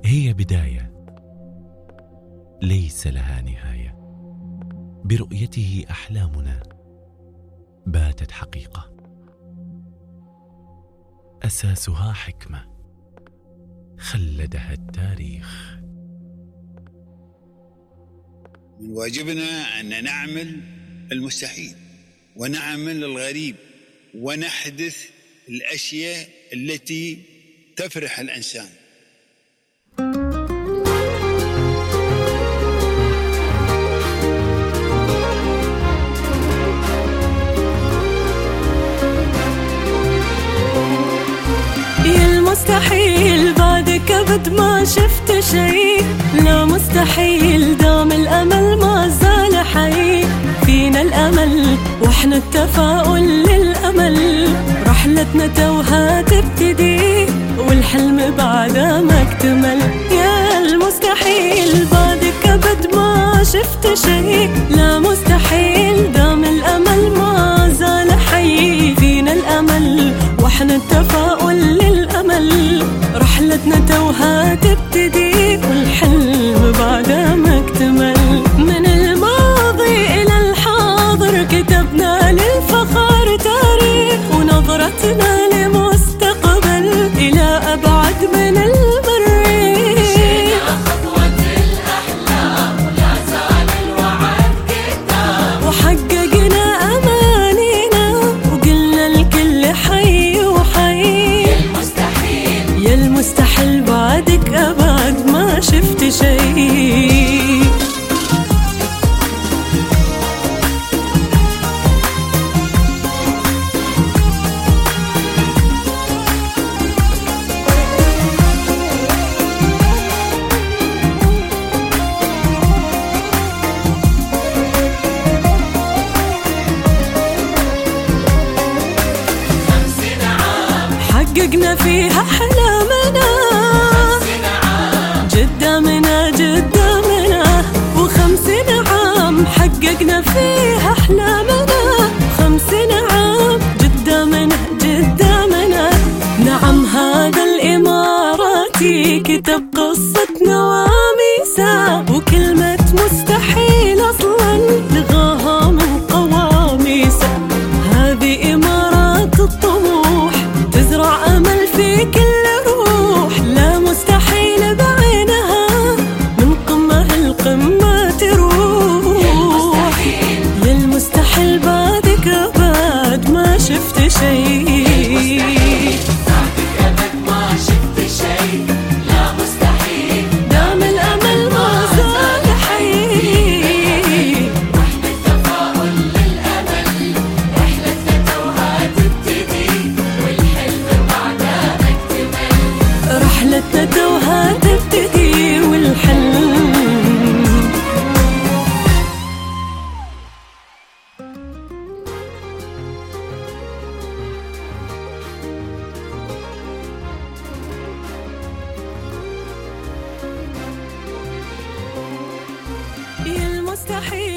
هي بداية ليس لها نهاية. برؤيته أحلامنا باتت حقيقة، أساسها حكمة خلدها التاريخ. من واجبنا أن نعمل المستحيل ونعمل الغريب ونحدث الأشياء التي تفرح الإنسان. مستحيل بعدك أبد ما شفت شيء، لا مستحيل دام الأمل ما زال حي. فينا الأمل وإحنا التفاؤل للأمل، رحلتنا توها تبتدي والحلم بعدها ما اكتمل. يا المستحيل بعدك أبد ما شفت شيء، لا مستحيل دام الأمل ما زال حي. فينا الأمل وإحنا التفاؤل للأمل، رحلتنا توها تبتدي والحلم بعدها ما اكتمل. من الماضي إلى الحاضر كتبنا للفخر تاريخ، ونظرتنا لمستقبل إلى أبعد من المريخ. مشينا خطوة الأحلام ولا زال الوعد قدام، وحققنا أمانينا وقلنا الكل حي وحي. يا المستحيل بعدك أبعد ما شفت شيء. حققنا فيها أحلامنا، قدامنا و50 عام حققنا فيها أحلامنا. 50 عام قدامنا. نعم هذا الإماراتي كتب قصتنا وميسا، وكلمة مستحيل أصلا لغاها من قواميسا. هذه إمارات الطموح تزرع أمل في كل روح، لا مستحيل بعينها من قمة القمة تروح. يا المستحيل بعدك أبد ما شفت شيء. بعدك أبد ما شفت شيء، لا مستحيل دام الأمل ما زال حي. وإحنا التفاؤل للأمل، رحلتنا توها تبتدي والحلم بعدها ما اكتمل. رحلتنا توها تبتدي والحلم. يا المستحيل